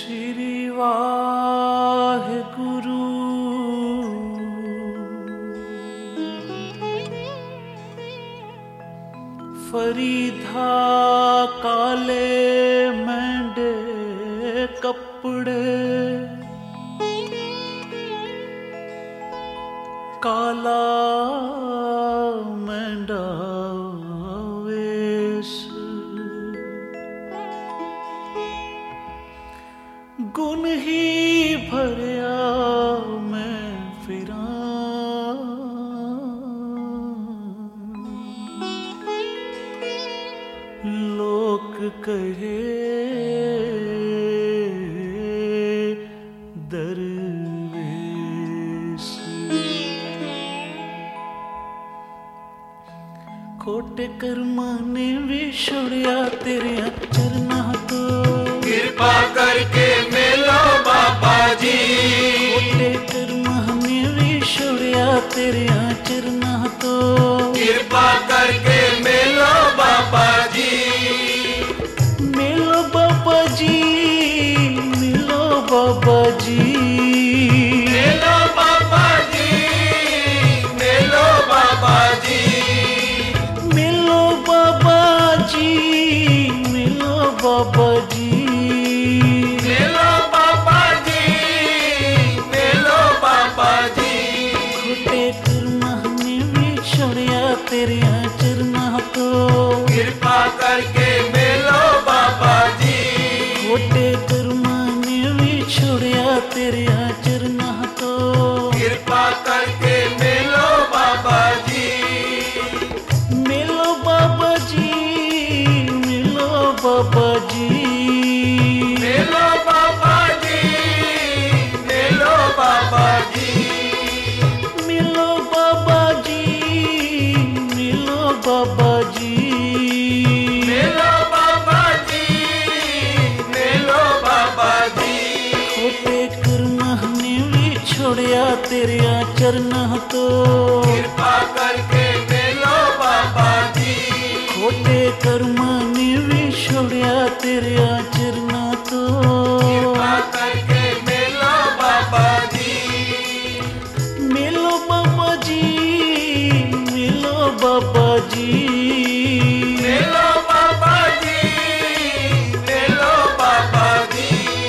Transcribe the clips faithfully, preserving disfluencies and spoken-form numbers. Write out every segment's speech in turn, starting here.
श्री वाहिगुरु फरीदा काले मेंढे कपड़े काला मेंढा वेश गुण ही भरिया मैं फिरा लोक कहे दरवेश खोटे कर्मा ने भी छोड़िया तेरे चरना तो कृपा करके मिलो बाबा जी। खोटे कर्मा ने भी छोड़िया तेरे चरना तो कृपा करके मिलो बाबा जी। मिलो बाबा जी मिलो बाबा जी मिलो बाबा जी मिलो बाबा जी मिलो बाबा जी मिलो बाबा जी मिलो बाबा जी मिलो बाबा जी। खोटे कर्मा ने भी छोड़िया तेरे चरना तो कृपा करके मिलो बाबा जी। खोटे कर्मा ने भी छोड़िया तेरे चरना तो कृपा करके मिलो बाबा जी। मिलो बाबा जी मिलो बाबा जी मिलो बाबा जी मिलो बाबा जी मिलो बाबा जी मिलो बाबा जी मिलो बाबा जी मिलो बाबा जी। खोटे कर्मा ने भी छोड़िया तेरे चरना तो कृपा करके मिलो बाबा जी। खोटे कर्मा ने भी छोड़िया तेरे चरना तो कृपा करके मिलो बाबा जी। मिलो बाबा जी मिलो बाबा जी मिलो बाबा जी मिलो बाबा जी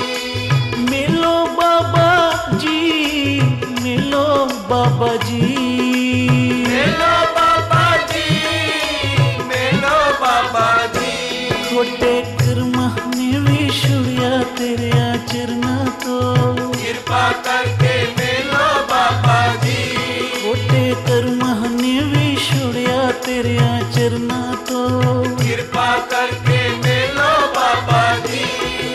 मिलो बाबा जी मिलो बाबा जी मिलो बाबा जी मिलो बाबा जी। खोटे कर्मा ने भी छोड़िया तेरे चरना तो कृपा करके मिलो बाबा जी। खोटे कर्मा ने भी छोड़िया तेरे चरना तो कृपा करके मिलो बाबा जी।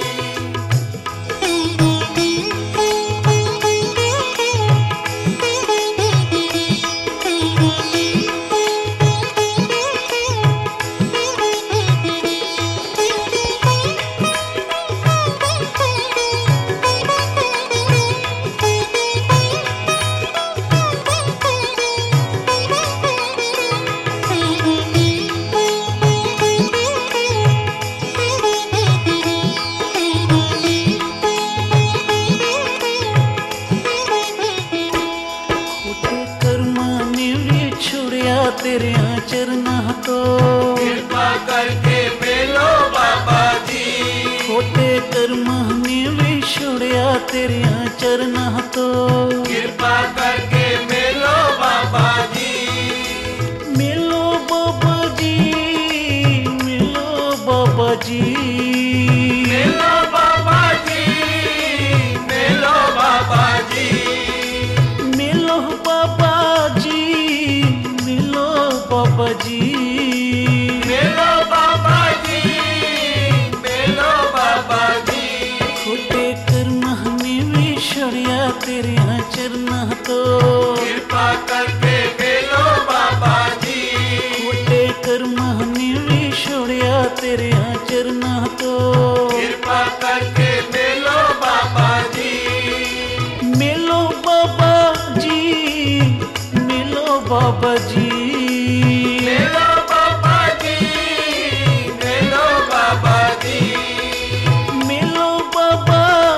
खोटे कर्मा ने भी छोड़िया तेरे चरना तो कृपा करके मिलो बाबा जी। खोटे कर्मा ने भी छोड़िया तेरे चरना तो कृपा करके मिलो बाबा जी। मिलो बाबा जी मिलो बाबा जी मिलो बाबा जी मिलो बाबा जी मिलो बाबा जी मिलो बाबा जी मिलो बाबा जी मिलो बाबा जी। खोटे कर्मा ने भी छोड़िया तेरे चरना तो कृपा करके मिलो बाबा जी। खोटे कर्मा ने भी छोड़िया तेरे चरना तो कृपा करके मिलो बाबा जी। मिलो बाबा जी मिलो बाबा जी मिलो बाबा जी मिलो बाबा जी मिलो बाबा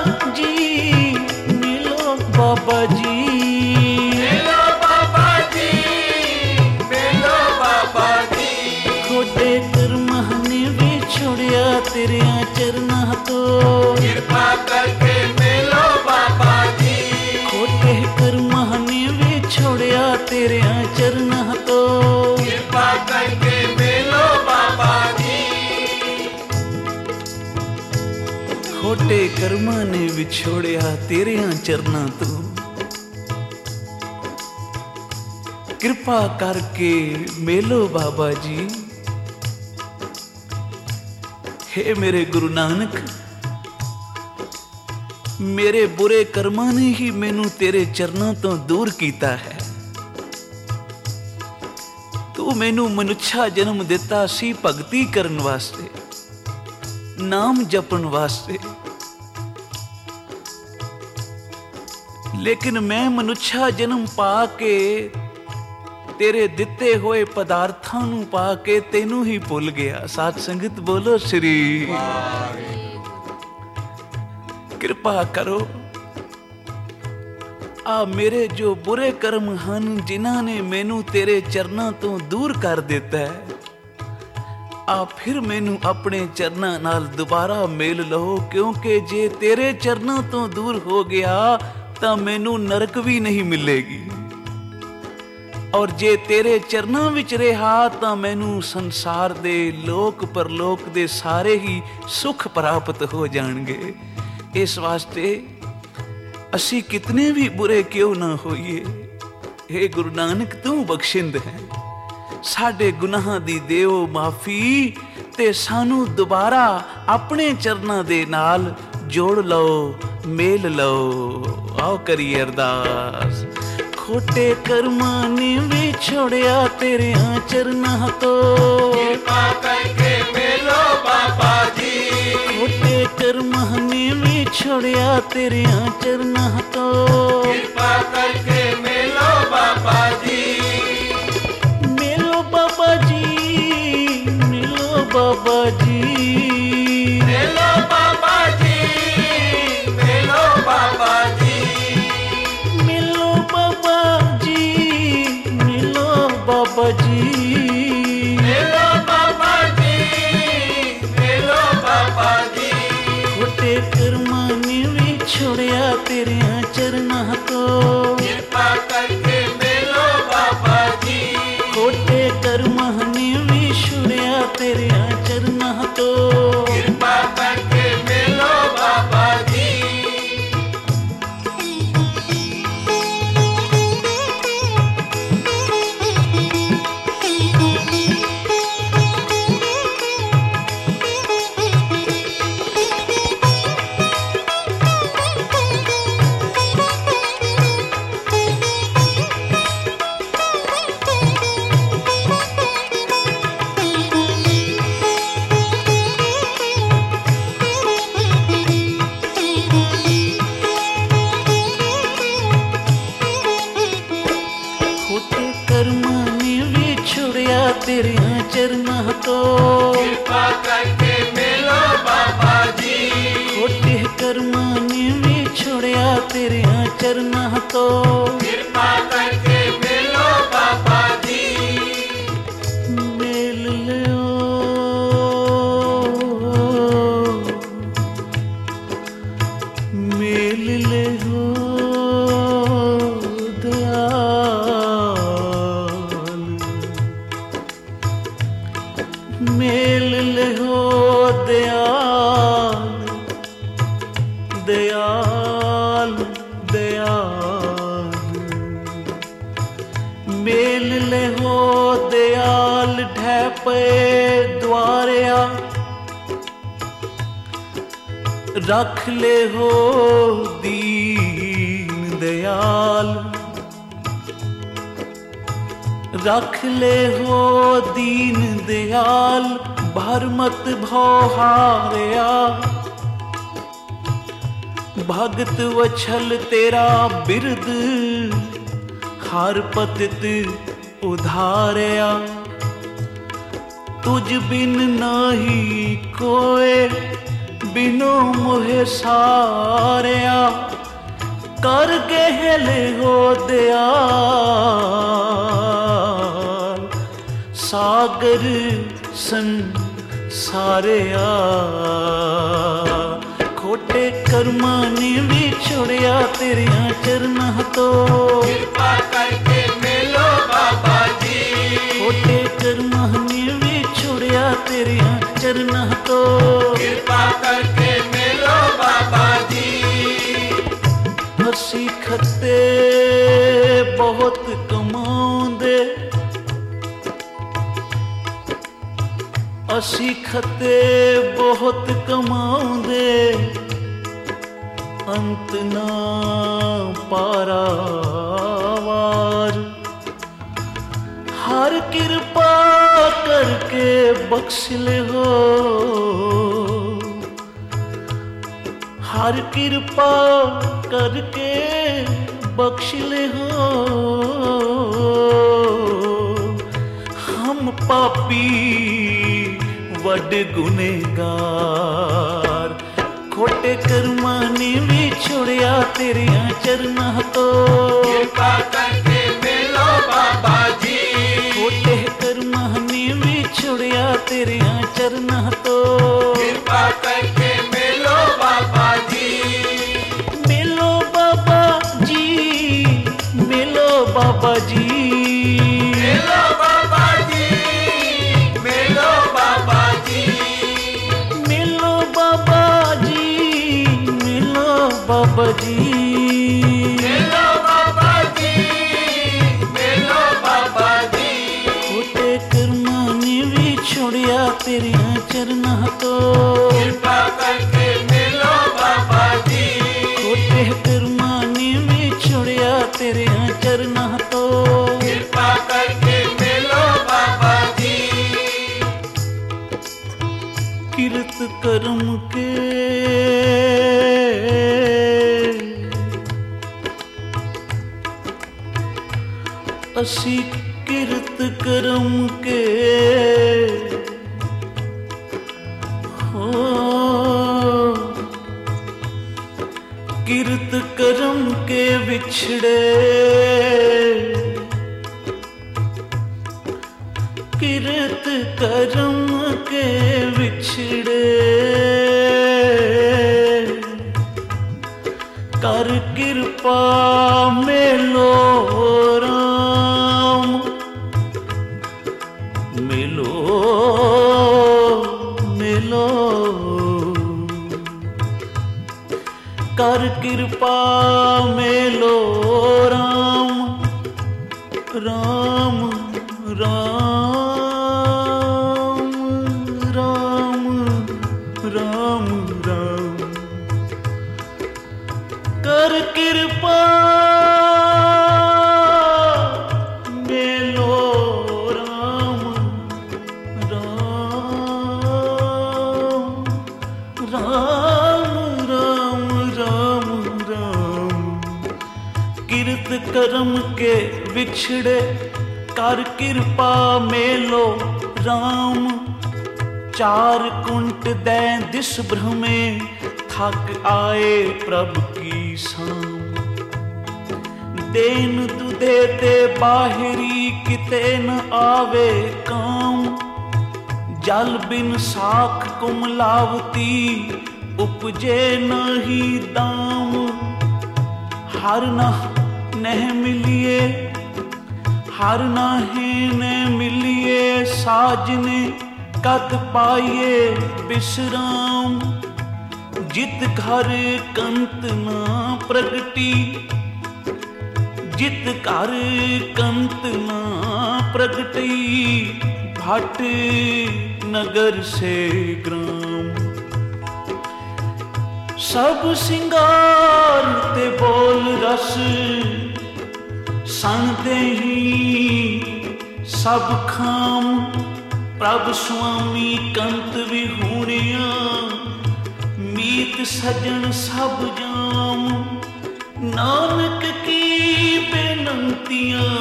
खोटे कर्मां ने विछोड़िया तेरिया चरना तो कृपा करके मिलो बाबा जी। खोटे कर्मां ने विछोड़िया तेरिया चरना तो कृपा करके मिलो बाबा जी। खोटे कर्मां ने विछोड़िया तेरिया चरना तो कृपा करके मेलो बाबा जी। हे मेरे गुरु नानक, मेरे बुरे कर्मां ने ही मैनू तेरे चरनां तो दूर कीता है। तू मैनू मनुष्या जन्म दिता सी भगती करन वास्ते, नाम जपन वास्ते, लेकिन मैं मनुष्या जन्म पा के तेरे दिते होए पदार्थां नूं पा के तेनू ही भुल गया। साध संगत बोलो श्री कृपा करो। आ मेरे जो बुरे कर्म हन जिन्हां ने मैनू तेरे चरनां तो दूर कर दिता है, आ फिर मैनू अपने चरनां नाल दोबारा मेल लो, क्योंकि जे तेरे चरनां तो दूर हो गया तां मैनू नरक भी नहीं मिलेगी, और जे तेरे चरनां विच रहा तां मैनू संसार दे लोक परलोक दे सारे ही सुख प्राप्त हो जाणगे। इस वास्ते असी कितने भी बुरे क्यों ना होइए, हे गुरु नानक तू बख्शिंद है, साडे गुनाहां दी देओ माफी ते सानू दोबारा अपने चरनां दे नाल जोड़ लो, मेल लो। आओ करिए अरदास। खोटे कर्मां ने विछोड़िया तेरिया चरनां तो कृपा करके मिलो बाबा जी। खोटे कर्मां ने विछोड़िया तेरिया चरनां तो कृपा करके मिलो बाबा जी। मिलो बाबा जी, मिलो बाबा जी, मिलो बाबा जी, मिलो बाबा जी। मिलो बाबा जी, मिलो बाबा जी, मिलो बाबा जी, मिलो बाबा जी। खोटे कर्मां ने विछोड़िया तेरिया चरनां तो कृपा करके मिलो बाबा जी। खोटे कर्मां ने विछोड़िया तेरिया चरनां तो कृपा करके मिलो बाबा जी। खोटे कर्मां ने विछोड़िया तेरिया चरनां तो कृपा करके मिलो बाबा जी। खोटे कर्मां ने विछोड़िया तेरिया चरनां तो कृपा करके मिलो बाबा जी। मेल लो, मेल ले हो दयाल, मेल ले हो दयाल, दयाल दयाल, मेल ले हो दयाल ढैपे द्वारिया, रख ले हो दीन दयाल, रख ले हो दीन दयाल, भर मत भव हारिया, भगत वछल तेरा बिरद, हर पतित उधारिया, तुझ बिन नाही कोय, बिनो मोहे सारिया, कर गहले हो दयाल, सागर संसारिया खोटे कर्मां ने भी छोड़िया तेरिया चरनां तो कृपा करके मिलो बाबा जी खोटे कर्मां ने भी छोड़िया तेरिया चरनां तो कृपा करके मिलो बाबा जी असी खते बहुत कमाउंदे असी खते बहुत कमाउंदे अंत ना पारावार हर कृपा करके बख्श ले हो हर कृपा करके बख्श ले हो हम पापी वड गुनेगार खोटे कर्मां ने भी छोड़िया तेरिया चरनां तो कृपा करके मिलो बाबा जी खोटे कर्मां ने भी छोड़िया तेरिया चरनां तो कृपा करके मिलो बाबा जी मिलो बाबा जी मिलो बाबा जी मिलो बाबा जी मिलो बाबा जी मिलो बाबा जी मिलो बाबा जी मिलो बाबा जी मिलो बाबा जी खोटे कर्मां ने भी छोड़िया तेरिया चरनां तो कृपा करके मिलो बाबा जी खोटे कर्मां ने भी छोड़िया तेरिया चरनां तो कृपा करके मिलो बाबा जी किरत कर्म के असी किरत कर्म के हो किरत कर्म के बिछड़े किरत कर्म के बिछड़े कर कृपा मिलो राम मिलो मिलो कर कृपा मिलो राम राम राम राम राम राम कर कृपा मिलो राम राम राम राम राम राम किरत कर्म के बिछड़े कर कृपा मेलो राम चार कुंट दै दिस भ्रमे थक आए प्रभु की शाम देन दुधे ते बाहरी किते न आवे काम जल बिन साख कुमलावती उपजे नहीं दाम हर न नह मिलिए हर नाहे ने मिलिए साजने कद पाइए विश्राम जित घर कंत ना प्रगटी जित घर कंत ना प्रगटी भट नगर से ग्राम सब सिंगार ते बोल रस सन देही सब खाम प्रभ स्वामी कंत विहूणिया मीत सजन सब जाम नानक की बेनंतियां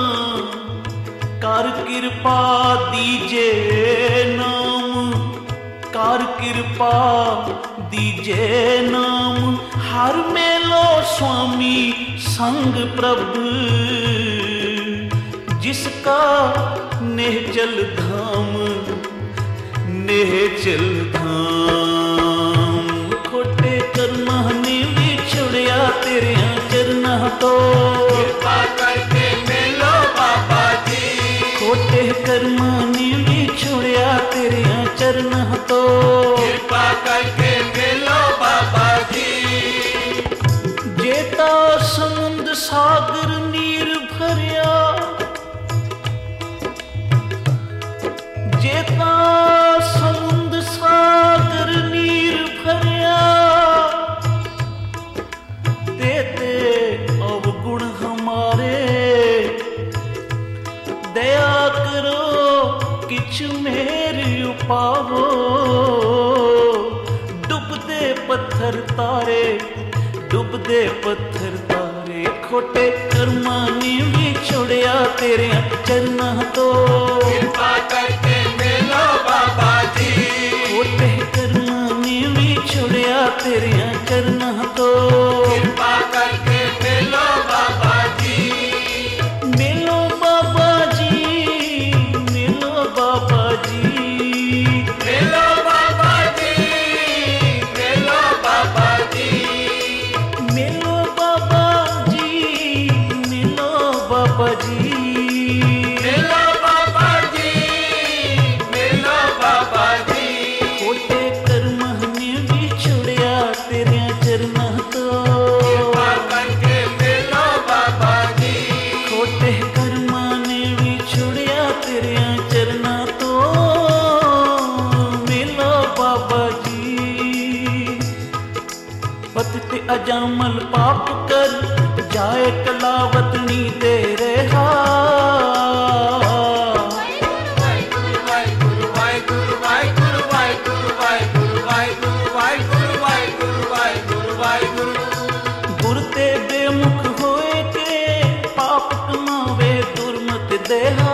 कर कृपा दीजे नाम कर कृपा दीजे नाम हर मेलो स्वामी संग प्रभु जिसका ਨਿਹਚਲ ਧਾਮ ਨਿਹਚਲ ਧਾਮ ਖੋਟੇ ਕਰਮਾਂ ਨੇ ਵਿਛੜਿਆ ਤੇਰਿਆਂ ਚਰਨਾਂ ਤੋਂ ਕਿਰਪਾ ਕਰਕੇ ਮਿਲੋ ਬਾਬਾ ਜੀ ਖੋਟੇ ਕਰਮਾਂ ਨੇ ਵਿਛੜਿਆ ਤੇਰਿਆਂ ਚਰਨਾਂ ਤੋਂ ਕਿਰਪਾ ਕਰਕੇ ਮਿਲੋ ਬਾਬਾ ਜੀ ਜੇ ਤਾਂ ਸਮੁੰਦ ਸਾਗਰ ਨੀਰ ਭਰਿਆ ਜੇ ਤਾਂ ਸਮੁੰਦ ਸਾਗਰ ਨੀਰ ਭਰਿਆ ਦੇਤੇ ਅਵਗੁਣ ਹਮਾਰੇ ਦਇਆ ਕਰੋ ਕਿਛ ਮੇਰ ਉਪਾਵੋ ਡੁੱਬਦੇ ਪੱਥਰ ਤਾਰੇ ਡੁੱਬਦੇ ਪੱਥਰ ਤਾਰੇ ਖੋਟੇ ਕਰਮਾਂ ਨੇ ਵਿਛੜਿਆ ਤੇਰਿਆਂ ਚਰਨਾਂ ਤੋਂ ਕਿਰਪਾ ਕਰਕੇ ਮਿਲੋ ਬਾਬਾ ਜੀ ਖੋਟੇ ਕਰਮਾਂ ਨੇ ਵਿਛੜਿਆ ਤੇਰਿਆਂ ਚਰਨਾਂ ਤੋਂ ਕਿਰਪਾ ਕਰਕੇ ਮਿਲੋ ਬਾਬਾ ਜੀ ਮਿਲੋ ਬਾਬਾ ਜੀ ਮਿਲੋ ਬਾਬਾ ਜੀ ਮਿਲੋ ਬਾਬਾ ਜੀ ਮਿਲੋ ਬਾਬਾ ਜੀ ਮਿਲੋ ਬਾਬਾ ਜੀ ਮਿਲੋ ਬਾਬਾ ਜੀ ਮਿਲੋ ਬਾਬਾ ਜੀ ਮਿਲੋ ਬਾਬਾ ਜੀ ਖੋਟੇ ਕਰਮਾਂ ਨੇ ਵਿਛੜਿਆ ਤੇਰਿਆਂ ਚਰਨਾਂ ਤੋਂ ਕਿਰਪਾ ਕਰਕੇ ਮਿਲੋ ਬਾਬਾ ਜੀ ਖੋਟੇ ਕਰਮਾਂ ਨੇ ਵਿਛੜਿਆ ਤੇਰਿਆਂ ਚਰਨਾਂ ਤੋਂ ਮਿਲੋ ਬਾਬਾ ਜੀ ਪਤਿਤ ਅਜਾਮਲ ਪਾਪ ਕਰ ਜਾਏ ਕਲਾਵਤਨੀ ਤੇ ਰਹਾ ਵਾਹਿਗੁਰੂ ਵਾਹਿਗੁਰੂ ਵਾਹਿਗੁਰੂ ਵਾਹਿਗੁਰੂ ਵਾਹਿਗੁਰੂ ਵਾਹਿਗੁਰੂ ਵਾਹਿਗੁਰੂ ਵਾਹਿਗੁਰੂ ਵਾਹਿਗੁਰੂ ਵਾਹਿਗੁਰੂ ਵਾਹਿਗੁਰੂ ਗੁਰ ਤੇ ਬੇਮੁਖ ਹੋਏ ਕੇ ਪਾਪ ਕਮਾਵੇ ਦੁਰਮਤ ਦੇਹਾ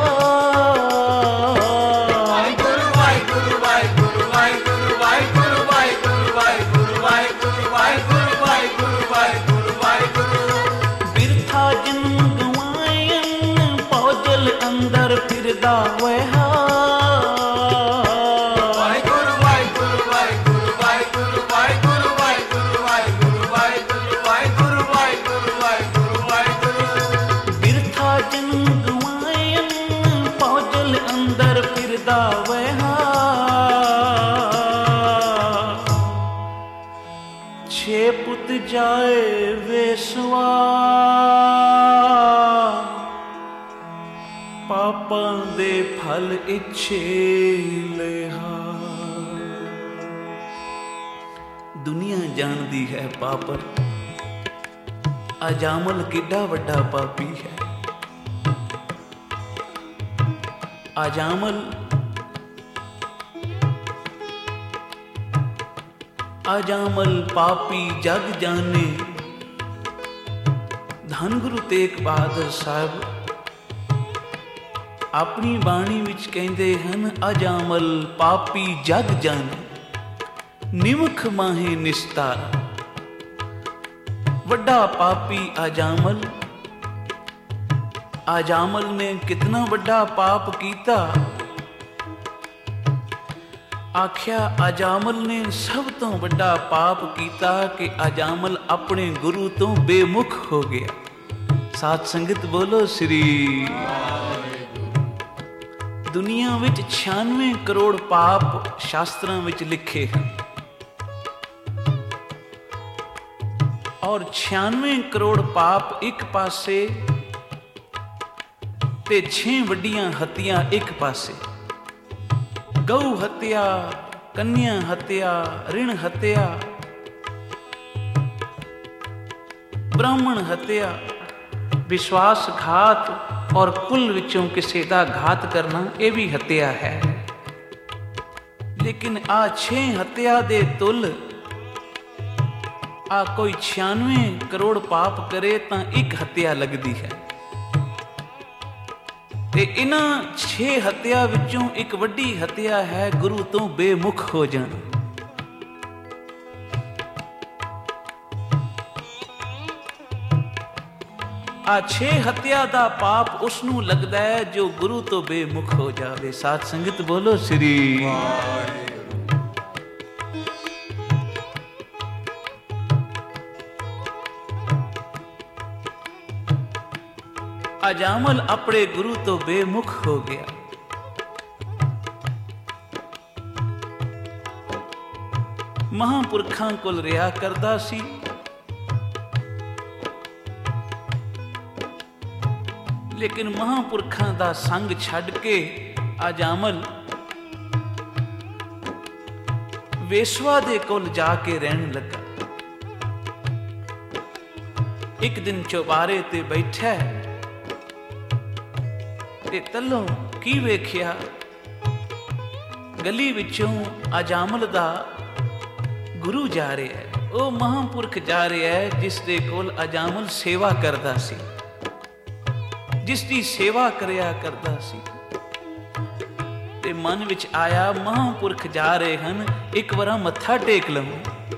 ਵਾਹਿਗੁਰੂ ਵਾਹਿਗੁਰੂ ਵਾਹਿਗੁਰੂ ਵਾਹਿਗੁਰੂ ਵਾਹਿਗੁਰੂ ਵਾਹਿਗੁਰੂ ਵਾਹਿਗੁਰੂ ਵਾਹਿਗੁਰੂ ਵਾਹਿਗੁਰੂ ਵਾਹਿਗੁਰੂ ਵਾਹਿਗੁਰੂ ਵਾਹਿਗੁਰੂ ਬਿਰਥਾ ਜਨਮ ਗਵਾਇਨ ਪੌਜਲ ਅੰਦਰ ਫਿਰਦਾ ਵਹਾ ਵਾਹਿਗੁਰੂ ਵਾਹਿਗੁਰੂ ਵਾਹਿਗੁਰੂ ਵਾਹਿਗੁਰੂ ਵਾਹਿਗੁਰੂ ਵਾਹਿਗੁਰੂ ਵਾਹਿਗੁਰੂ ਵਾਹਿਗੁਰੂ ਵਾਹਿਗੁਰੂ ਵਾਹਿਗੁਰੂ ਵਾਹਿਗੁਰੂ ਵਾਹਿਗੁਰੂ ਬਿਰਥਾ ਜਨਮ ਗਵਾਇਨ ਪੌਜਲ ਅੰਦਰ ਫਿਰਦਾ ਵਹਾ ਛੇ ਪੁੱਤ ਜਾਏ ਵੇਸਵਾ ਪਾਪਾਂ ਦੇ ਫਲ ਇੱਛੇ ਲਿਹਾ ਦੁਨੀਆ ਜਾਣਦੀ ਹੈ ਪਾਪਰ ਅਜਾਮਲ ਕਿੱਡਾ ਵੱਡਾ ਪਾਪੀ ਹੈ ਅਜਾਮਲ ਅਜਾਮਲ ਪਾਪੀ ਜਗ ਜਾਣੇ ਧੰਨ ਗੁਰੂ ਤੇਗ ਬਹਾਦਰ ਸਾਹਿਬ ਆਪਣੀ ਬਾਣੀ ਵਿੱਚ ਕਹਿੰਦੇ ਹਨ ਅਜਾਮਲ ਪਾਪੀ ਜਗ ਜਾਣੇ ਨਿਮਖ ਮਾਹੇ ਨਿਸਤਾਰਾ ਵੱਡਾ ਪਾਪੀ ਅਜਾਮਲ ਅਜਾਮਲ ਨੇ ਕਿਤਨਾ ਵੱਡਾ ਪਾਪ ਕੀਤਾ ਆਖਿਆ ਅਜਾਮਲ ਨੇ ਸਭ ਤੋਂ ਵੱਡਾ ਪਾਪ ਕੀਤਾ ਕਿ ਅਜਾਮਲ ਆਪਣੇ ਗੁਰੂ ਤੋਂ ਬੇਮੁਖ ਹੋ ਗਿਆ ਸਾਧ ਸੰਗਤ ਬੋਲੋ ਸ੍ਰੀ ਦੁਨੀਆ ਵਿੱਚ ਛਿਆਨਵੇਂ ਕਰੋੜ ਪਾਪ ਸ਼ਾਸਤਰਾਂ ਵਿੱਚ ਲਿਖੇ ਹਨ ਔਰ ਛਿਆਨਵੇਂ ਕਰੋੜ ਪਾਪ ਇੱਕ ਪਾਸੇ ਤੇ ਛੇ ਵੱਡੀਆਂ ਹੱਤਿਆਂ ਇੱਕ ਪਾਸੇ ਗਊ ਹੱਤਿਆ ਕੰਨਿਆ ਹੱਤਿਆ ਰਿਣ ਹੱਤਿਆ ਬ੍ਰਾਹਮਣ ਹੱਤਿਆ ਵਿਸ਼ਵਾਸਘਾਤ ਔਰ ਕੁਲ ਵਿੱਚੋਂ ਕਿਸੇ ਦਾ ਘਾਤ ਕਰਨਾ ਇਹ ਵੀ ਹੱਤਿਆ ਹੈ ਲੇਕਿਨ ਆ ਛੇ ਹੱਤਿਆ ਦੇ ਤੁਲ ਆ ਕੋਈ ਛਿਆਨਵੇਂ ਕਰੋੜ ਪਾਪ ਕਰੇ ਤਾਂ ਇੱਕ ਹੱਤਿਆ ਲੱਗਦੀ ਹੈ ਤੇ ਇਹਨਾਂ ਛੇ ਹੱਤਿਆ ਵਿੱਚੋਂ ਇੱਕ ਵੱਡੀ ਹੱਤਿਆ ਹੈ ਗੁਰੂ ਤੋਂ ਬੇਮੁਖ ਹੋ ਜਾਣਾ ਆ ਛੇ ਹੱਤਿਆ ਦਾ ਪਾਪ ਉਸ ਨੂੰ ਲੱਗਦਾ ਹੈ ਜੋ ਗੁਰੂ ਤੋਂ ਬੇਮੁਖ ਹੋ ਜਾਵੇ। ਸਾਧ ਸੰਗਤ ਬੋਲੋ ਸ੍ਰੀ ਵਾਹਿਗੁਰੂ। ਅਜਾਮਲ ਆਪਣੇ ਗੁਰੂ ਤੋਂ ਬੇਮੁਖ ਹੋ ਗਿਆ। ਮਹਾਂਪੁਰਖਾਂ ਕੋਲ ਰਿਹਾ ਕਰਦਾ ਸੀ। ਲੇਕਿਨ ਮਹਾਂਪੁਰਖਾਂ ਦਾ ਸੰਗ ਛੱਡ ਕੇ ਅਜਾਮਲ ਵੇਸ਼ਵਾ ਦੇ ਕੋਲ ਜਾ ਕੇ ਰਹਿਣ ਲੱਗਾ। ਇੱਕ ਦਿਨ ਚੌਬਾਰੇ ਤੇ ਬੈਠਾ ਤੇ ਤੱਲੋਂ ਕੀ ਵੇਖਿਆ, ਗਲੀ ਵਿੱਚੋਂ ਅਜਾਮਲ ਦਾ ਗੁਰੂ ਜਾ ਰਿਹਾ ਹੈ। ਉਹ ਮਹਾਂਪੁਰਖ ਜਾ ਰਿਹਾ ਹੈ ਜਿਸ ਦੇ ਕੋਲ ਅਜਾਮਲ ਸੇਵਾ ਕਰਦਾ ਸੀ, ਜਿਸ ਦੀ ਸੇਵਾ ਕਰਿਆ ਕਰਦਾ ਸੀ। ਤੇ ਮਨ ਵਿੱਚ ਆਇਆ ਮਹਾਂਪੁਰਖ ਜਾ ਰਹੇ ਹਨ, ਇੱਕ ਵਾਰ ਮੱਥਾ ਟੇਕ ਲਵਾਂ।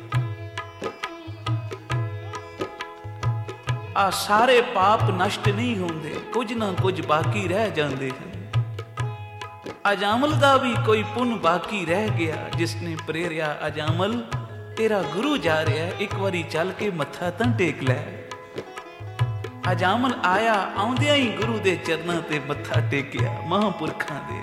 ਆ ਸਾਰੇ ਪਾਪ ਨਸ਼ਟ ਨਹੀਂ ਹੁੰਦੇ, ਕੁਝ ਨਾ ਕੁਝ ਬਾਕੀ ਰਹਿ ਜਾਂਦੇ ਹਨ। ਅਜਾਮਲ ਦਾ ਵੀ ਕੋਈ ਪੁੰਨ ਬਾਕੀ ਰਹਿ ਗਿਆ, ਜਿਸ ਨੇ ਪ੍ਰੇਰਿਆ ਅਜਾਮਲ ਤੇਰਾ ਗੁਰੂ ਜਾ ਰਿਹਾ, ਇੱਕ ਵਾਰੀ ਚੱਲ ਕੇ ਮੱਥਾ ਤਾਂ ਟੇਕ ਲੈ। ਅਜਾਮਲ ਆਇਆ, ਆਉਂਦਿਆਂ ਹੀ ਗੁਰੂ ਦੇ ਚਰਨਾਂ ਤੇ ਮੱਥਾ ਟੇਕਿਆ ਮਹਾਂਪੁਰਖਾਂ ਦੇ।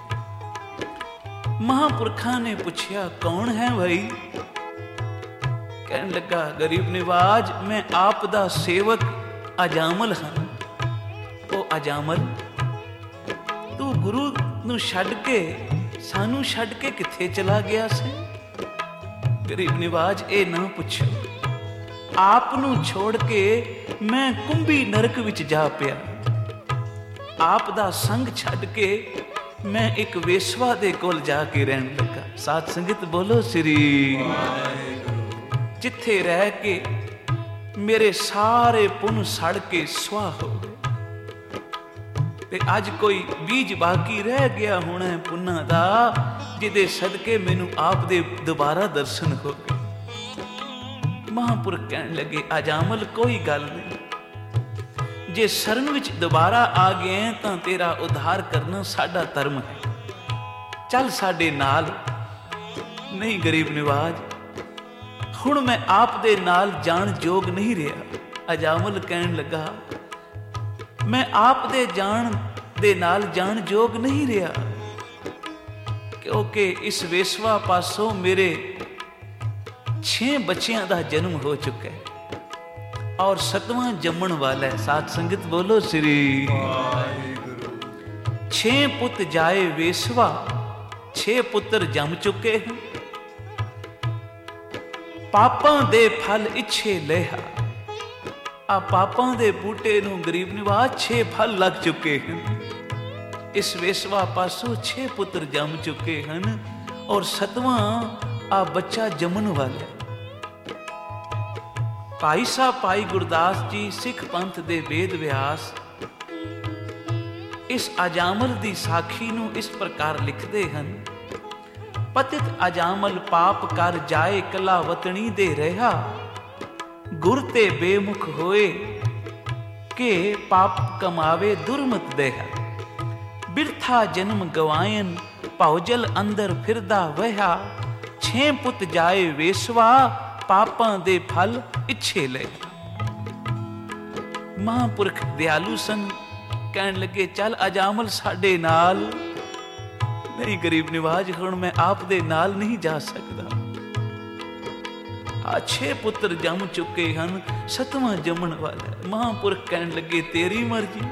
ਮਹਾਂਪੁਰਖਾਂ ਨੇ ਪੁੱਛਿਆ ਕੌਣ ਹੈ ਭਾਈ? ਕਹਿਣ ਲੱਗਾ ਗਰੀਬ ਨਿਵਾਜ, ਮੈਂ ਆਪ ਦਾ ਸੇਵਕ ਅਜਾਮਲ ਹਾਂ। ਉਹ ਅਜਾਮਲ, ਤੂੰ ਗੁਰੂ ਨੂੰ ਛੱਡ ਕੇ ਸਾਨੂੰ ਛੱਡ ਕੇ ਕਿੱਥੇ ਚਲਾ ਗਿਆ ਸੀ? ਗਰੀਬ ਨਿਵਾਜ, ਇਹ ਨਾ ਪੁੱਛੋ। ਆਪ ਨੂੰ ਛੋੜ ਕੇ ਮੈਂ ਕੁੰਭੀ ਨਰਕ ਵਿੱਚ ਜਾ ਪਿਆ। ਆਪ ਦਾ ਸੰਗ ਛੱਡ ਕੇ ਮੈਂ ਇੱਕ ਵੇਸ਼ਵਾ ਦੇ ਕੋਲ ਜਾ ਕੇ ਰਹਿਣ ਲੱਗਾ। ਸਾਧ ਸੰਗਤ ਬੋਲੋ ਸ੍ਰੀ ਵਾਹਿਗੁਰੂ। ਜਿੱਥੇ ਰਹਿ ਕੇ ਮੇਰੇ ਸਾਰੇ ਪੁੰਨ ਸੜ ਕੇ ਸੁਆਹ ਹੋ ਗਏ ਤੇ ਅੱਜ ਕੋਈ ਬੀਜ ਬਾਕੀ ਰਹਿ ਗਿਆ ਹੋਣਾ ਪੁੰਨਾਂ ਦਾ, ਜਿਹਦੇ ਸਦਕੇ ਮੈਨੂੰ ਆਪ ਦੇ ਦੁਬਾਰਾ ਦਰਸ਼ਨ ਹੋ ਗਏ। ਮਹਾਂਪੁਰਖ ਕਹਿਣ ਲੱਗੇ ਅਜਾਮਲ, ਕੋਈ ਗੱਲ ਨਹੀਂ, ਜੇ ਸ਼ਰਨ ਵਿੱਚ ਦੁਬਾਰਾ ਆ ਗਏ ਤਾਂ ਤੇਰਾ ਉਧਾਰ ਕਰਨਾ ਸਾਡਾ ਧਰਮ ਹੈ, ਚੱਲ ਸਾਡੇ ਨਾਲ। ਨਹੀਂ ਗਰੀਬ ਨਿਵਾਜ, ਹੁਣ ਮੈਂ ਆਪ ਦੇ ਨਾਲ ਜਾਣ ਯੋਗ ਨਹੀਂ ਰਿਹਾ। ਅਜਾਮਲ ਕਹਿਣ ਲੱਗਾ ਮੈਂ ਆਪ ਦੇ ਜਾਣ ਦੇ ਨਾਲ ਜਾਣ ਯੋਗ ਨਹੀਂ ਰਿਹਾ, ਕਿਉਂਕਿ ਇਸ ਵੇਸ਼ਵਾ ਪਾਸੋਂ ਮੇਰੇ ਛੇ ਬੱਚਿਆਂ ਦਾ ਜਨਮ ਹੋ ਚੁੱਕਾ ਹੈ ਔਰ ਸਤਵਾਂ ਜੰਮਣ ਵਾਲਾ ਹੈ। ਸਾਧ ਸੰਗਤ ਬੋਲੋ ਸ੍ਰੀ ਵਾਹਿਗੁਰੂ। ਛੇ ਪੁੱਤ ਜਾਏ ਵੇਸ਼ਵਾ, ਛੇ ਪੁੱਤਰ ਜੰਮ ਚੁੱਕੇ ਹਨ। ਪਾਪਾਂ ਦੇ ਫਲ ਇੱਛੇ ਲਿਆ, ਆ ਪਾਪਾਂ ਦੇ ਬੂਟੇ ਨੂੰ ਗਰੀਬ ਨਿਵਾਜ ਛੇ ਫਲ ਲੱਗ ਚੁੱਕੇ ਹਨ। ਇਸ ਵੇਸ਼ਵਾ ਪਾਸੋਂ ਛੇ ਪੁੱਤਰ ਜੰਮ ਚੁੱਕੇ ਹਨ ਔਰ ਸਤਵਾਂ ਆ ਬੱਚਾ ਜੰਮਣ ਵਾਲਾ। ਭਾਈ ਸਾਹਿਬ ਭਾਈ ਗੁਰਦਾਸ ਜੀ ਸਿੱਖ ਪੰਥ ਦੇ ਵੇਦ ਵਿਆਸ ਇਸ ਅਜਾਮਲ ਦੀ ਸਾਖੀ ਨੂੰ ਇਸ ਪ੍ਰਕਾਰ ਲਿਖਦੇ ਹਨ। ਪਤਿਤ ਅਜਾਮਲ ਪਾਪ ਕਰ ਜਾਏ ਕਲਾ ਵਤਣੀ ਦੇ ਰਿਹਾ, ਗੁਰ ਤੇ ਬੇਮੁਖ ਹੋਏ ਕਿ ਪਾਪ ਕਮਾਵੇ ਦੁਰਮਤ ਦੇਹਾ। ਬਿਰਥਾ ਜਨਮ ਗਵਾਇਨ ਭੌਜਲ ਅੰਦਰ ਫਿਰਦਾ ਵਹਾ, ਛੇ ਪੁੱਤ ਜਾਏ ਵੇਸ਼ਵਾ ਪਾਪਾਂ ਦੇ ਫਲ ਇੱਛੇ ਲੈ। ਮਹਾਂਪੁਰਖ ਦਿਆਲੂ ਸਨ, ਕਹਿਣ ਲੱਗੇ ਚੱਲ ਅਜਾਮਲ ਸਾਡੇ ਨਾਲ। ਨਹੀਂ ਗਰੀਬ ਨਿਵਾਜ, ਹੁਣ ਮੈਂ ਆਪ ਦੇ ਨਾਲ ਨਹੀਂ ਜਾ ਸਕਦਾ। ਆ ਛੇ ਪੁੱਤਰ ਜੰਮ ਚੁੱਕੇ ਹਨ, ਸਤਵਾਂ ਜੰਮਣ ਵਾਲਾ। ਮਹਾਂਪੁਰਖ ਕਹਿਣ ਲੱਗੇ ਤੇਰੀ ਮਰਜ਼ੀ,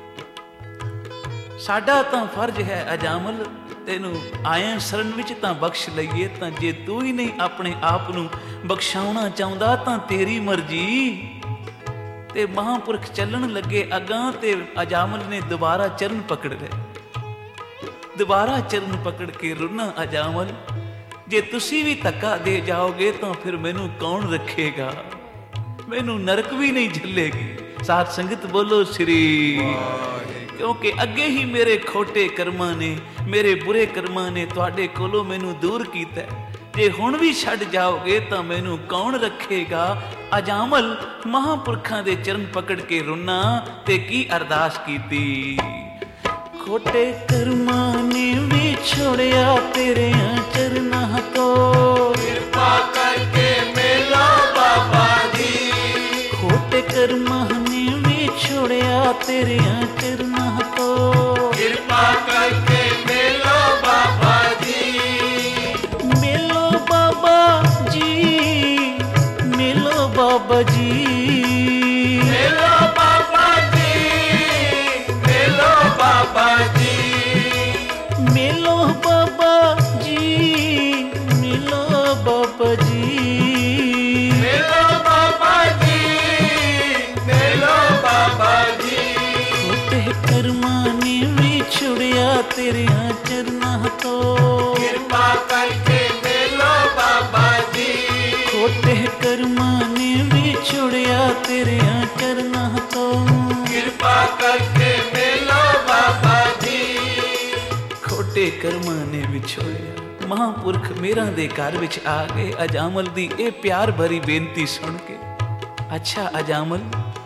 ਸਾਡਾ ਤਾਂ ਫਰਜ਼ ਹੈ ਅਜਾਮਲ ਤੈਨੂੰ ਆਏ ਸ਼ਰਨ ਵਿੱਚ ਤਾਂ ਬਖਸ਼ ਲਈਏ, ਤਾਂ ਜੇ ਤੂੰ ਹੀ ਨਹੀਂ ਆਪਣੇ ਆਪ ਨੂੰ ਬਖਸ਼ਾਉਣਾ ਚਾਹੁੰਦਾ ਤਾਂ ਤੇਰੀ ਮਰਜ਼ੀ। ਤੇ ਮਹਾਂਪੁਰਖ ਚੱਲਣ ਲੱਗੇ ਅਗਾਂਹ ਤੇ ਅਜਾਮਲ ਨੇ ਦੁਬਾਰਾ ਚਰਨ ਪਕੜ ਲਏ। ਦੁਬਾਰਾ ਚਰਨ ਪਕੜ ਕੇ ਰੁਨਾ ਅਜਾਮਲ, ਜੇ ਤੁਸੀਂ ਵੀ ਧੱਕਾ ਦੇ ਜਾਓਗੇ ਤਾਂ ਫਿਰ ਮੈਨੂੰ ਕੌਣ ਰੱਖੇਗਾ, ਮੈਨੂੰ ਨਰਕ ਵੀ ਨਹੀਂ ਝੱਲੇਗੀ। ਸਾਧ ਸੰਗਤ ਬੋਲੋ ਸ੍ਰੀ, ਕਿਉਂਕਿ ਅੱਗੇ ਹੀ ਮੇਰੇ ਖੋਟੇ ਕਰਮਾਂ ਨੇ, ਮੇਰੇ ਬੁਰੇ ਕਰਮਾਂ ਨੇ ਤੁਹਾਡੇ ਕੋਲੋਂ ਮੈਨੂੰ ਦੂਰ ਕੀਤਾ। ਜੇ ਹੁਣ ਵੀ ਛੱਡ ਜਾਓਗੇ ਤਾਂ ਮੈਨੂੰ ਕੌਣ ਰੱਖੇਗਾ। ਅਜਾਮਲ ਮਹਾਂਪੁਰਖਾਂ ਦੇ ਚਰਨ ਪਕੜ ਕੇ ਰੁੰਨਾ ਤੇ ਕੀ ਅਰਦਾਸ ਕੀਤੀ। ਖੋਟੇ ਕਰਮਾਂ ਨੇ ਵੀ ਛੋੜਿਆ ਤੇਰਿਆਂ ਚਰਨਾਂ ਤੋਂ, ਕਿਰਪਾ ਕਰਕੇ ਮਿਲੋ ਬਾਬਾ ਜੀ। ਖੋਟੇ ਕਰਮਾਂ ਨੇ ਵੀ ਛੋੜਿਆ ਤੇਰਿਆਂ ਚਰਨਾਂ ਤੋਂ, ਕਿਰਪਾ ਕਰਕੇ ਮਿਲੋ ਬਾਬਾ ਜੀ। ਮਿਲੋ ਬਾਬਾ ਜੀ, ਮਿਲੋ ਬਾਬਾ ਜੀ, ਮਿਲੋ ਬਾਬਾ ਜੀ, ਮਿਲੋ ਬਾਬਾ ਜੀ, ਮਿਲੋ ਬਾਬਾ ਜੀ, ਮਿਲੋ ਬਾਬਾ ਜੀ, ਮਿਲੋ ਬਾਬਾ ਜੀ, ਮਿਲੋ ਬਾਬਾ ਜੀ। ਖੋਟੇ ਕਰਮਾਂ ਨੇ ਵੀ ਛੁੜਿਆ ਤੇਰਿਆਂ ਚਰਨਾਂ ਤੋਂ, ਕਿਰਪਾ ਕਰਕੇ ਮਿਲੋ ਬਾਬਾ ਜੀ। ਖੋਟੇ ਕਰਮਾਂ ਨੇ ਵੀ ਛੁੜਿਆ ਤੇਰਿਆਂ ਚਰਨਾਂ ਤੋਂ, ਕਿਰਪਾ ਕਰਕੇ ਮਿਲੋ ਬਾਬਾ ਜੀ। ਖੋਟੇ ਕਰਮਾਂ ਨੇ ਵਿਛੋੜਿਆ। ਮਹਾਂਪੁਰਖ ਮੇਰਾਂ ਦੇ ਘਰ ਵਿੱਚ ਆ ਗਏ ਅਜਾਮਲ ਦੀ ਇਹ ਪਿਆਰ ਭਰੀ ਬੇਨਤੀ ਸੁਣ ਕੇ। ਅੱਛਾ ਅਜਾਮਲ,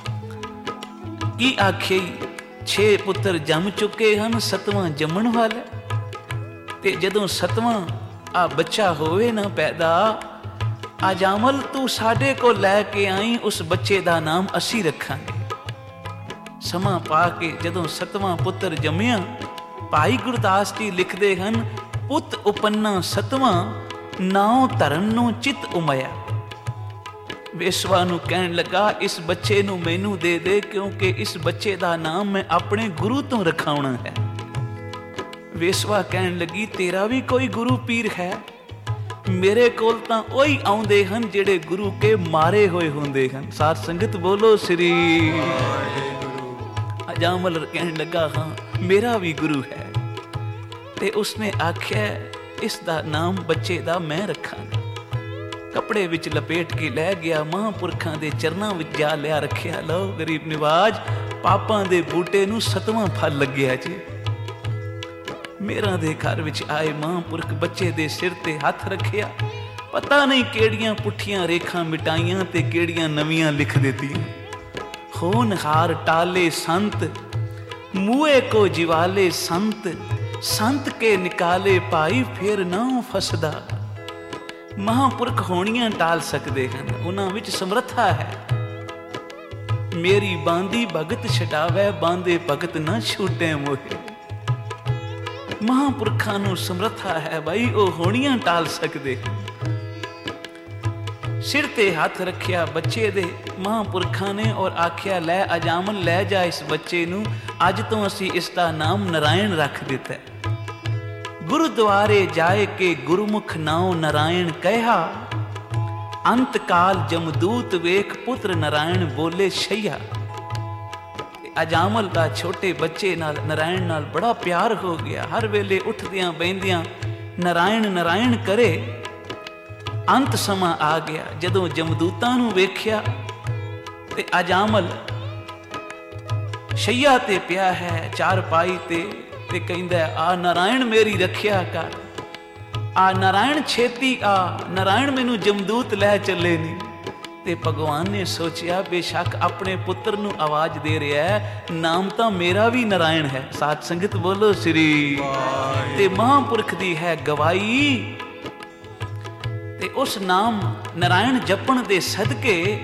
ਕੀ ਆਖੇ, ਛੇ ਪੁੱਤਰ ਜੰਮ ਚੁੱਕੇ ਹਨ, ਸਤਵਾਂ ਜੰਮਣ ਵਾਲਾ, ਤੇ ਜਦੋਂ ਸਤਵਾਂ ਆ ਬੱਚਾ ਹੋਵੇ ਨਾ ਪੈਦਾ, ਅਜਾਮਲ ਤੂੰ ਸਾਡੇ ਕੋਲ ਲੈ ਕੇ ਆਈ, ਉਸ ਬੱਚੇ ਦਾ ਨਾਮ ਅਸੀਂ ਰੱਖਾਂਗੇ। ਸਮਾਂ ਪਾ ਕੇ ਜਦੋਂ ਸਤਵਾਂ ਪੁੱਤਰ ਜੰਮਿਆ, ਭਾਈ ਗੁਰਦਾਸ ਜੀ ਲਿਖਦੇ ਹਨ, ਪੁੱਤ ਉਪੰਨਾ ਸਤਵਾਂ, ਨਾਉ ਧਰਨ ਨੂੰ ਚਿਤ ਉਮਇਆ। ਵੇਸਵਾ ਨੂੰ ਕਹਿਣ ਲੱਗਾ, ਇਸ ਬੱਚੇ ਨੂੰ ਮੈਨੂੰ ਦੇ ਦੇ, ਕਿਉਂਕਿ ਇਸ ਬੱਚੇ ਦਾ ਨਾਮ ਮੈਂ ਆਪਣੇ ਗੁਰੂ ਤੋਂ ਰਖਾਉਣਾ ਹੈ। ਵੇਸਵਾ ਕਹਿਣ ਲੱਗੀ, ਤੇਰਾ ਵੀ ਕੋਈ ਗੁਰੂ ਪੀਰ ਹੈ? ਮੇਰੇ ਕੋਲ ਤਾਂ ਉਹੀ ਆਉਂਦੇ ਹਨ ਜਿਹੜੇ ਗੁਰੂ ਕੇ ਮਾਰੇ ਹੋਏ ਹੁੰਦੇ ਹਨ। ਸਾਧ ਸੰਗਤ ਬੋਲੋ ਸ੍ਰੀ ਵਾਹਿਗੁਰੂ। ਅਜਾਮਲ ਕਹਿਣ ਲੱਗਾ, ਹਾਂ ਮੇਰਾ ਵੀ ਗੁਰੂ ਹੈ। ਤੇ ਉਸਨੇ ਆਖਿਆ, ਇਸ ਦਾ ਨਾਮ ਬੱਚੇ ਦਾ ਮੈਂ ਰੱਖਾਂਗਾ। ਕੱਪੜੇ ਵਿੱਚ ਲਪੇਟ ਕੇ ਲੈ ਗਿਆ, ਮਹਾਂਪੁਰਖਾਂ ਦੇ ਚਰਨਾਂ ਵਿੱਚ ਜਾ ਲਿਆ ਰੱਖਿਆ। ਲਓ ਗਰੀਬ ਨਿਵਾਜ, ਪਾਪਾਂ ਦੇ ਬੂਟੇ ਨੂੰ ਸਤਵਾਂ ਫਲ ਲੱਗਿਆ ਜੀ। ਮੇਰਾਂ ਦੇ ਘਰ ਵਿੱਚ ਆਏ ਮਹਾਂਪੁਰਖ ਬੱਚੇ ਦੇ ਸਿਰ ਤੇ ਹੱਥ ਰੱਖਿਆ। ਪਤਾ ਨਹੀਂ ਕਿਹੜੀਆਂ ਪੁੱਠੀਆਂ ਰੇਖਾਂ ਮਿਟਾਈਆਂ ਤੇ ਕਿਹੜੀਆਂ ਨਵੀਆਂ ਲਿਖ ਦਿੱਤੀਆਂ। ਹੋਨਹਾਰ ਟਾਲੇ ਸੰਤ, ਮੂਏ ਕੋ ਜਿਵਾਲੇ ਸੰਤ, ਸੰਤ ਕੇ ਨਿਕਾਲੇ ਭਾਈ ਫਿਰ ਨਾ ਫਸਦਾ। ਮਹਾਂਪੁਰਖ ਹੋਣੀਆਂ ਟਾਲ ਸਕਦੇ ਹਨ, ਉਹਨਾਂ ਵਿੱਚ ਸਮਰੱਥਾ ਹੈ। ਮੇਰੀ ਬਾਂਦੀ ਭਗਤ ਛਡਾਵੇ, ਬਾਂਦੇ ਭਗਤ ਨਾ ਛੂਟੇ ਮੋਹੇ। ਮਹਾਂਪੁਰਖਾਂ ਨੂੰ ਸਮਰੱਥਾ ਹੈ ਬਾਈ, ਉਹ ਹੋਣੀਆਂ ਟਾਲ ਸਕਦੇ ਹਨ। ਸਿਰ ਤੇ ਹੱਥ ਰੱਖਿਆ ਬੱਚੇ ਦੇ ਮਹਾਂਪੁਰਖਾਂ ਨੇ ਔਰ ਆਖਿਆ, ਲੈ ਅਜਾਮਲ ਲੈ ਜਾ ਇਸ ਬੱਚੇ ਨੂੰ, ਅੱਜ ਤੋਂ ਅਸੀਂ ਇਸ ਦਾ ਨਾਮ ਨਰਾਇਣ ਰੱਖ ਦਿੱਤਾ। ਗੁਰਦੁਆਰੇ ਜਾਏ ਕੇ ਗੁਰਮੁਖ ਨਾਉ ਨਰਾਇਣ ਕਹਿਆ, ਅੰਤ ਕਾਲ ਜਮਦੂਤ ਵੇਖ ਪੁੱਤਰ ਨਰਾਇਣ ਬੋਲੇ ਸ਼ਈਆ। ਅਜਾਮਲ ਦਾ ਛੋਟੇ ਬੱਚੇ ਨਾਲ ਨਰਾਇਣ ਨਾਲ ਬੜਾ ਪਿਆਰ ਹੋ ਗਿਆ। ਹਰ ਵੇਲੇ ਉੱਠਦਿਆਂ ਬਹਿੰਦਿਆਂ ਨਰਾਇਣ ਨਰਾਇਣ ਕਰੇ। ਅੰਤ ਸਮਾਂ ਆ ਗਿਆ, ਜਦੋਂ ਜਮਦੂਤਾਂ ਨੂੰ ਵੇਖਿਆ ਤੇ ਅਜਾਮਲ ਸ਼ਈਆ ਤੇ ਪਿਆ ਹੈ, ਚਾਰ ਪਾਈ ਤੇ ਤੇ ਕਹਿੰਦਾ, ਆ ਨਰਾਇਣ ਮੇਰੀ ਰੱਖਿਆ ਕਰ, ਆ ਨਰਾਇਣ ਛੇਤੀ ਆ, ਨਰਾਇਣ ਮੈਨੂੰ ਜਮਦੂਤ ਲੈ ਚੱਲੇ ਨੀ। ਤੇ ਭਗਵਾਨ ਨੇ ਸੋਚਿਆ, ਬੇਸ਼ੱਕ ਆਪਣੇ ਪੁੱਤਰ ਨੂੰ ਆਵਾਜ਼ ਦੇ ਰਿਹਾ ਹੈ, ਨਾਮ ਤਾਂ ਮੇਰਾ ਵੀ ਨਰਾਇਣ ਹੈ। ਸਾਧ ਸੰਗਤ ਬੋਲੋ ਸ੍ਰੀ। ਤੇ ਮਹਾਂਪੁਰਖ ਦੀ ਹੈ ਗਵਾਈ, ਤੇ ਉਸ ਨਾਮ ਨਰਾਇਣ ਜਪਣ ਦੇ ਸਦਕੇ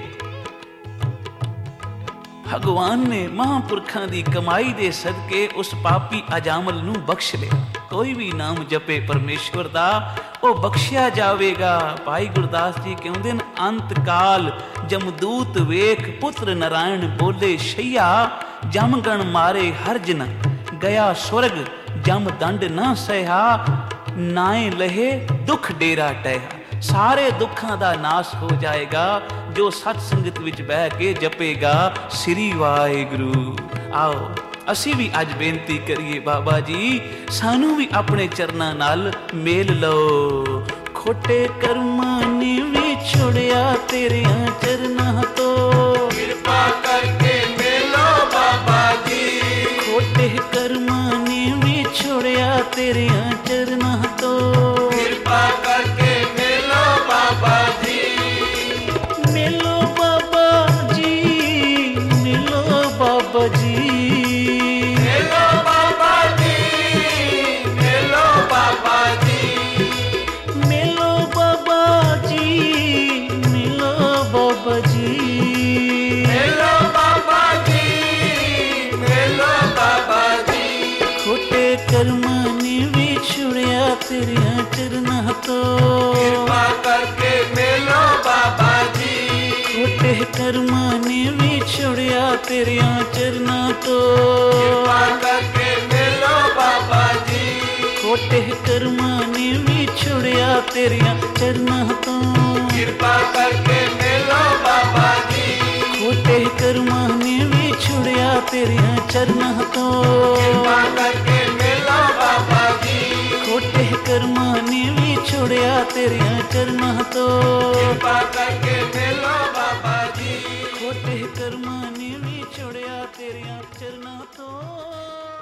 ਭਗਵਾਨ ਨੇ ਮਹਾਂਪੁਰਖਾਂ ਦੀ ਕਮਾਈ ਦੇ ਸਦਕੇ ਉਸ ਪਾਪੀ ਅਜਾਮਲ ਨੂੰ ਬਖਸ਼ ਲਿਆ। ਕੋਈ ਵੀ ਨਾਮ ਜਪੇ ਪਰਮੇਸ਼ਵਰ ਦਾ, ਉਹ ਬਖਸ਼ਿਆ ਜਾਵੇਗਾ। ਭਾਈ ਗੁਰਦਾਸ ਜੀ ਕਹਿੰਦੇ ਨੇ, ਅੰਤ ਕਾਲ ਜਮਦੂਤ ਵੇਖ ਪੁੱਤਰ ਨਰਾਇਣ ਬੋਲੇ ਸ਼ਈਆ, ਜਮ ਗਣ ਮਾਰੇ ਹਰਜ ਨ ਗਿਆ ਸੁਰਗ, ਜਮ ਦੰਡ ਨਾ ਸਹਾ, ਨਾਏ ਲਹੇ ਦੁੱਖ ਡੇਰਾ ਟਹਿਆ। ਸਾਰੇ ਦੁੱਖਾਂ ਦਾ ਨਾਸ ਹੋ ਜਾਏਗਾ ਜੋ ਸਤ ਸੰਗਤ ਵਿੱਚ ਬਹਿ ਕੇ ਜਪੇਗਾ ਸ੍ਰੀ ਵਾਹਿਗੁਰੂ। ਆਓ ਅਸੀਂ ਵੀ ਅੱਜ ਬੇਨਤੀ ਕਰੀਏ, ਬਾਬਾ ਜੀ ਸਾਨੂੰ ਵੀ ਆਪਣੇ ਚਰਨਾਂ ਨਾਲ ਮੇਲ ਲਓ। ਖੋਟੇ ਕਰਮਾਂ ਨੇ ਵੀ ਛੁੜਿਆ ਤੇਰਿਆਂ ਚਰਨਾਂ ਤੋਂ, ਕਿਰਪਾ ਕਰਕੇ ਮਿਲੋ ਬਾਬਾ ਜੀ। ਖੋਟੇ ਕਰਮਾਂ ਨੇ ਵੀ ਛੁੜਿਆ ਤੇਰਿਆਂ ਚਰਨਾਂ ਤੋਂ, ਕਿਰਪਾ ਕਰਕੇ ਮਿਲੋ ਤੋਂ ਕਿਰਪਾ ਕਰਕੇ ਮਿਲੋ ਬਾਬਾ ਜੀ। ਖੋਟੇ ਕਰਮਾਂ ਨੇ ਵਿਛੜਿਆ ਤੇਰਿਆਂ ਚਰਨਾਂ ਤੋਂ ਕਿਰਪਾ ਕਰਕੇ ਮਿਲੋ ਬਾਬਾ ਜੀ। ਖੋਟੇ ਕਰਮਾਂ ਨੇ ਵਿਛੜਿਆ ਤੇਰਿਆਂ ਚਰਨਾਂ ਤੋਂ ਕਿਰਪਾ ਕਰਕੇ ਮਿਲੋ ਬਾਬਾ ਜੀ। ਖੋਟੇ ਕਰਮਾਂ ਨੇ ਵਿਛੜਿਆ ਤੇਰਿਆਂ ਚਰਨਾਂ ਤੋਂ ਕਿਰਪਾ ਕਰਕੇ ਮਿਲੋ ਬਾਬਾ ਜੀ। ਖੋਟੇ ਕਰਮਾਂ ਨੇ ਵਿਛੜਿਆ ਤੇਰਿਆਂ ਚਰਨਾਂ ਤੋਂ ਕਿਰਪਾ ਕਰਕੇ ਮਿਲੋ ਬਾਬਾ ਜੀ। ਖੋਟੇ ਕਰਮਾਂ ਨੇ ਵਿਛੜਿਆ ਤੇਰਿਆਂ ਚਰਨਾਂ ਤੋਂ।